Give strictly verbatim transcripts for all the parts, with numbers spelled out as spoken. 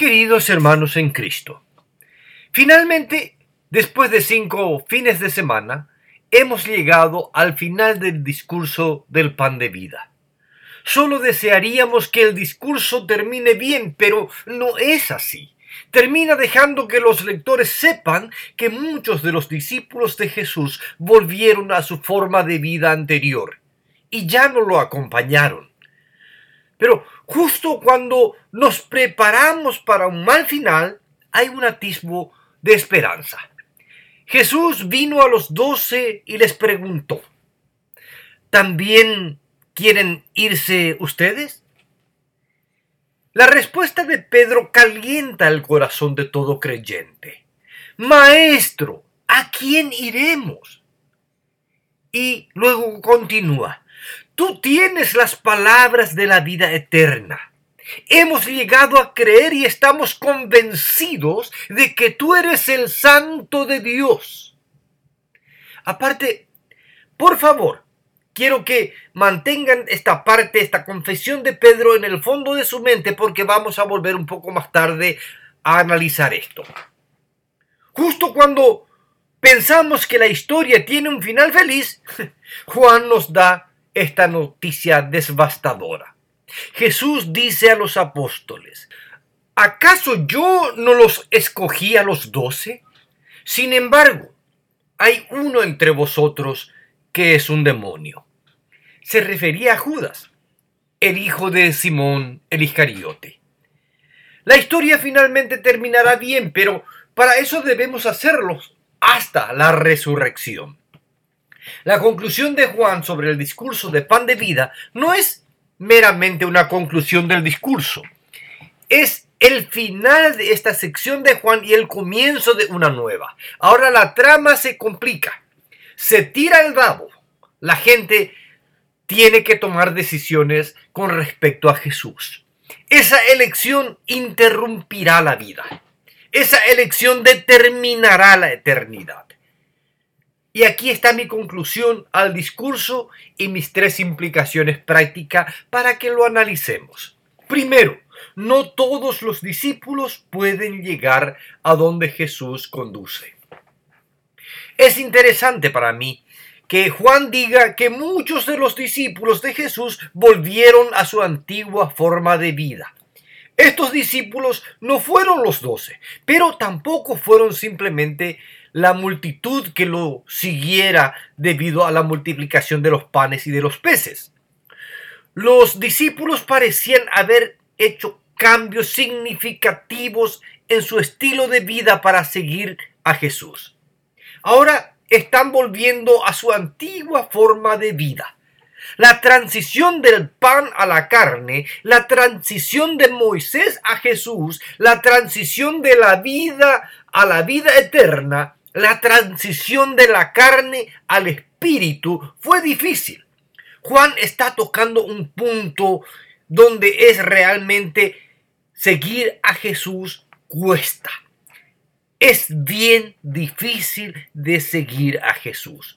Queridos hermanos en Cristo, finalmente, después de cinco fines de semana, hemos llegado al final del discurso del pan de vida. Solo desearíamos que el discurso termine bien, pero no es así. Termina dejando que los lectores sepan que muchos de los discípulos de Jesús volvieron a su forma de vida anterior y ya no lo acompañaron. Pero justo cuando nos preparamos para un mal final, hay un atisbo de esperanza. Jesús vino a los doce y les preguntó: ¿también quieren irse ustedes? La respuesta de Pedro calienta el corazón de todo creyente. Maestro, ¿a quién iremos? Y luego continúa: tú tienes las palabras de la vida eterna. Hemos llegado a creer y estamos convencidos de que tú eres el Santo de Dios. Aparte, por favor, quiero que mantengan esta parte, esta confesión de Pedro en el fondo de su mente, porque vamos a volver un poco más tarde a analizar esto. Justo cuando pensamos que la historia tiene un final feliz, Juan nos da esta noticia devastadora. Jesús dice a los apóstoles: ¿acaso yo no los escogí a los doce? Sin embargo, hay uno entre vosotros que es un demonio. Se refería a Judas, el hijo de Simón el Iscariote. La historia finalmente terminará bien, pero para eso debemos hacerlo hasta la resurrección. La conclusión de Juan sobre el discurso de pan de vida no es meramente una conclusión del discurso. Es el final de esta sección de Juan y el comienzo de una nueva. Ahora la trama se complica. Se tira el dado. La gente tiene que tomar decisiones con respecto a Jesús. Esa elección interrumpirá la vida. Esa elección determinará la eternidad. Y aquí está mi conclusión al discurso y mis tres implicaciones prácticas para que lo analicemos. Primero, no todos los discípulos pueden llegar a donde Jesús conduce. Es interesante para mí que Juan diga que muchos de los discípulos de Jesús volvieron a su antigua forma de vida. Estos discípulos no fueron los doce, pero tampoco fueron simplemente la multitud que lo siguiera debido a la multiplicación de los panes y de los peces. Los discípulos parecían haber hecho cambios significativos en su estilo de vida para seguir a Jesús. Ahora están volviendo a su antigua forma de vida. La transición del pan a la carne, la transición de Moisés a Jesús, la transición de la vida a la vida eterna, la transición de la carne al espíritu fue difícil. Juan está tocando un punto donde es realmente seguir a Jesús cuesta. Es bien difícil de seguir a Jesús.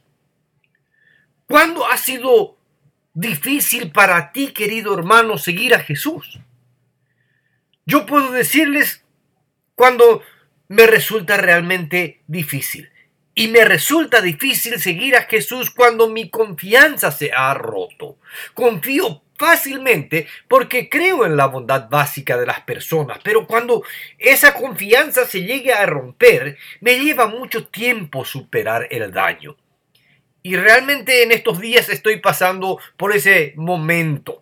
¿Cuándo ha sido difícil para ti, querido hermano, seguir a Jesús? Yo puedo decirles cuando me resulta realmente difícil. Y me resulta difícil seguir a Jesús cuando mi confianza se ha roto. Confío fácilmente porque creo en la bondad básica de las personas, pero cuando esa confianza se llegue a romper, me lleva mucho tiempo superar el daño. Y realmente en estos días estoy pasando por ese momento.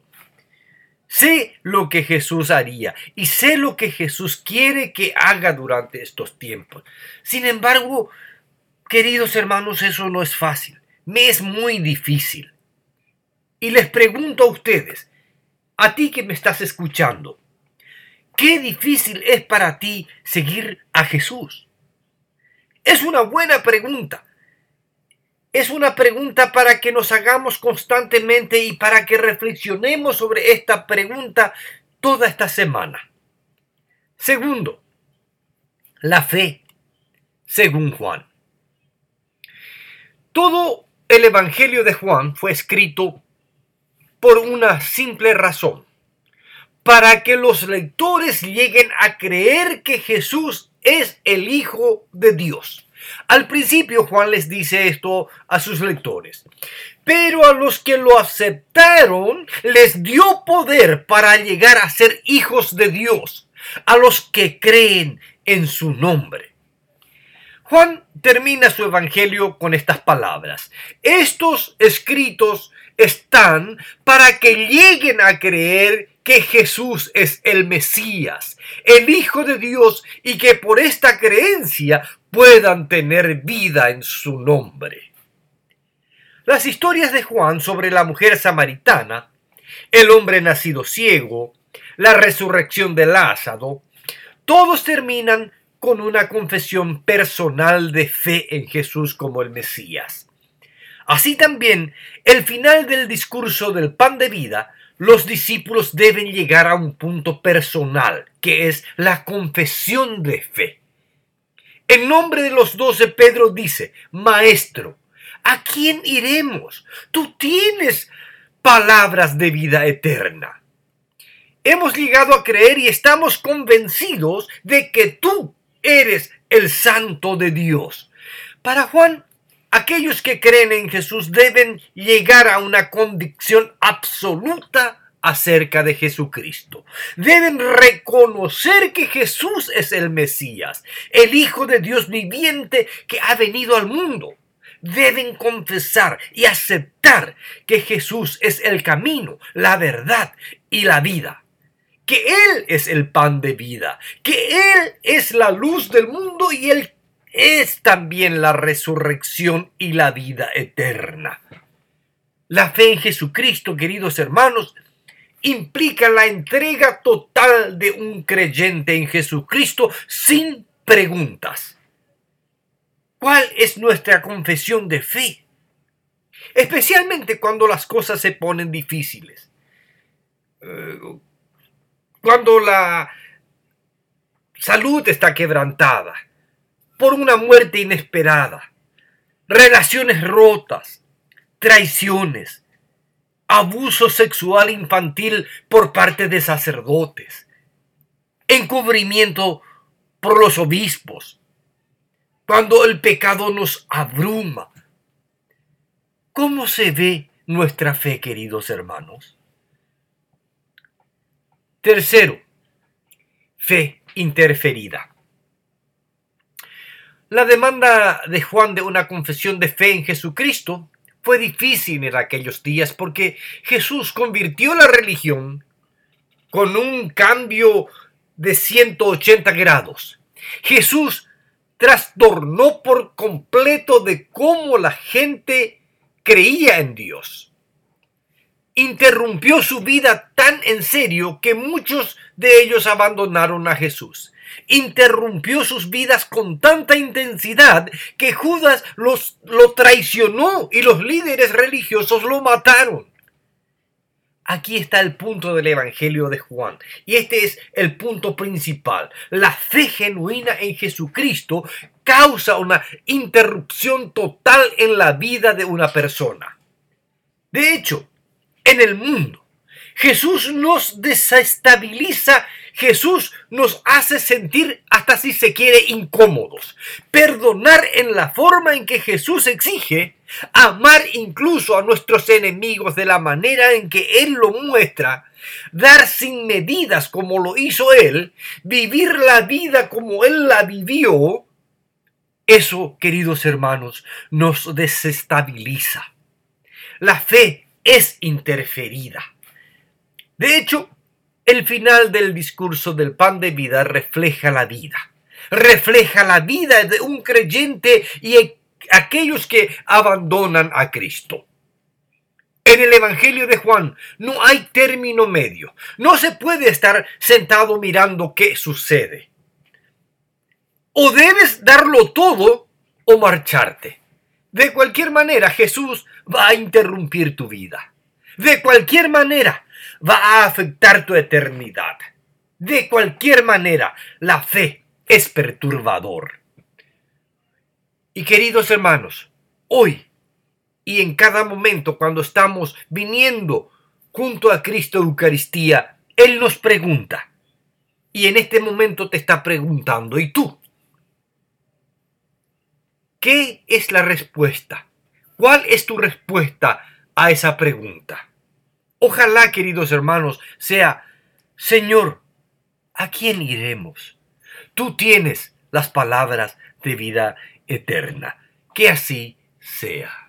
Sé lo que Jesús haría y sé lo que Jesús quiere que haga durante estos tiempos. Sin embargo, queridos hermanos, eso no es fácil. Me es muy difícil. Y les pregunto a ustedes, a ti que me estás escuchando, ¿qué difícil es para ti seguir a Jesús? Es una buena pregunta. Es una pregunta para que nos hagamos constantemente y para que reflexionemos sobre esta pregunta toda esta semana. Segundo, la fe, según Juan. Todo el Evangelio de Juan fue escrito por una simple razón: para que los lectores lleguen a creer que Jesús es el Hijo de Dios. Al principio Juan les dice esto a sus lectores. Pero a los que lo aceptaron les dio poder para llegar a ser hijos de Dios, a los que creen en su nombre. Juan termina su evangelio con estas palabras. Estos escritos están para que lleguen a creer que Jesús es el Mesías, el Hijo de Dios, y que por esta creencia puedan tener vida en su nombre. Las historias de Juan sobre la mujer samaritana, el hombre nacido ciego, la resurrección de Lázaro, todos terminan con una confesión personal de fe en Jesús como el Mesías. Así también, el final del discurso del pan de vida, los discípulos deben llegar a un punto personal, que es la confesión de fe. En nombre de los doce, Pedro dice: Maestro, ¿a quién iremos? Tú tienes palabras de vida eterna. Hemos llegado a creer y estamos convencidos de que tú eres el Santo de Dios. Para Juan, aquellos que creen en Jesús deben llegar a una convicción absoluta acerca de Jesucristo. Deben reconocer que Jesús es el Mesías, el Hijo de Dios viviente que ha venido al mundo. Deben confesar y aceptar que Jesús es el camino, la verdad y la vida. Que Él es el pan de vida, que Él es la luz del mundo y Él es también la resurrección y la vida eterna. La fe en Jesucristo, queridos hermanos, implica la entrega total de un creyente en Jesucristo sin preguntas. ¿Cuál es nuestra confesión de fe? Especialmente cuando las cosas se ponen difíciles. Uh, Cuando la salud está quebrantada por una muerte inesperada, relaciones rotas, traiciones, abuso sexual infantil por parte de sacerdotes, encubrimiento por los obispos, cuando el pecado nos abruma. ¿Cómo se ve nuestra fe, queridos hermanos? Tercero, fe interferida. La demanda de Juan de una confesión de fe en Jesucristo fue difícil en aquellos días porque Jesús convirtió la religión con un cambio de ciento ochenta grados. Jesús trastornó por completo de cómo la gente creía en Dios. Interrumpió su vida tan en serio que muchos de ellos abandonaron a Jesús. Interrumpió sus vidas con tanta intensidad que Judas los, lo traicionó y los líderes religiosos lo mataron. Aquí está el punto del Evangelio de Juan, y este es el punto principal. La fe genuina en Jesucristo causa una interrupción total en la vida de una persona. De hecho, en el mundo, Jesús nos desestabiliza, Jesús nos hace sentir, hasta si se quiere, incómodos. Perdonar en la forma en que Jesús exige, amar incluso a nuestros enemigos de la manera en que Él lo muestra, dar sin medidas como lo hizo Él, vivir la vida como Él la vivió. Eso, queridos hermanos, nos desestabiliza. La fe es interferida. De hecho, el final del discurso del pan de vida refleja la vida. Refleja la vida de un creyente y aquellos que abandonan a Cristo. En el Evangelio de Juan no hay término medio. No se puede estar sentado mirando qué sucede. O debes darlo todo o marcharte. De cualquier manera, Jesús va a interrumpir tu vida. De cualquier manera, va a afectar tu eternidad. De cualquier manera, la fe es perturbador. Y queridos hermanos, hoy y en cada momento cuando estamos viniendo junto a Cristo Eucaristía, Él nos pregunta. Y en este momento te está preguntando, ¿y tú? ¿Qué es la respuesta? ¿Cuál es tu respuesta a esa pregunta? Ojalá, queridos hermanos, sea, Señor, ¿a quién iremos? Tú tienes las palabras de vida eterna. Que así sea.